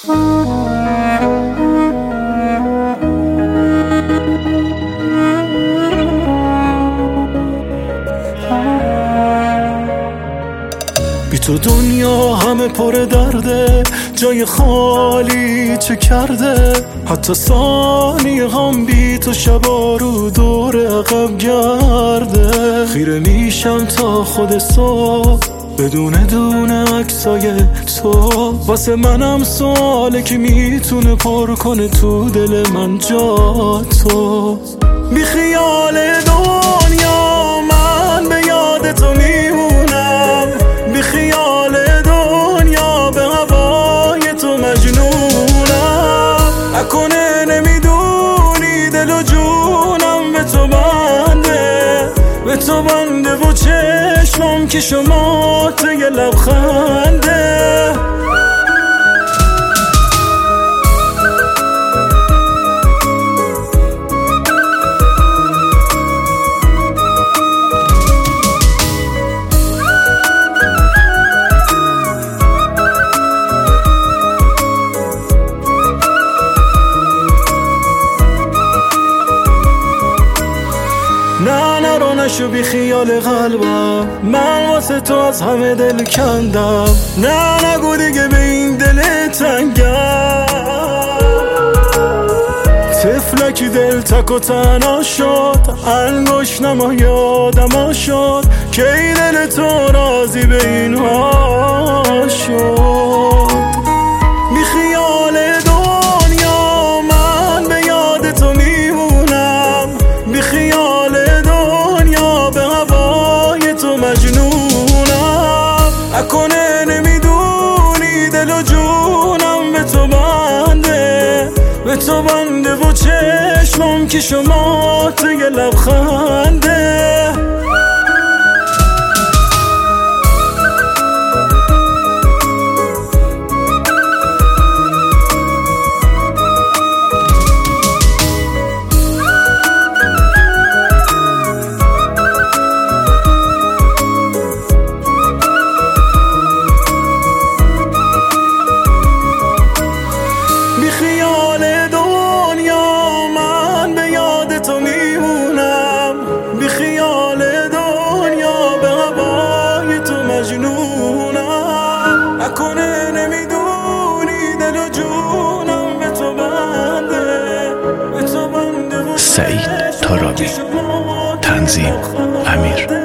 بی تو دنیا همه پر درده، جای خالی چه کرده؟ حتی ثانیه هم بی تو شبا رو دور عقب گرده. خیره میشم تا خود صبح بدون دونه عکسای تو. واسه منم سواله که میتونه پر کنه تو دل من جا تو. بی خیال دنیا من به یاد تو میمونم، بی خیال دنیا به هوای تو مجنونم. اکنه نمیدونی دل و جونم به تو بنده، به تو بنده و چشمم که شما تو یه لبخنده. نه نرو نشو بی خیال قلبم، من واسه تو از همه دل کندم. نه نگو دیگه به این دل تنگم، طفلکی دل تک و تنها شد. انگوش نما یادم شد که ای دل تو راضی به اینها شد. بی خیال دنیا من به یاد تو میمونم، بی خیال مجنونم. اکنه نمیدونی دل و جونم به تو بنده، به تو بنده و چشمم که شما تو یه لبخنده. اکنه نمیدونی دل و جونم به تو بنده، به تو بنده. سعید طارابی، تنظیم امیر.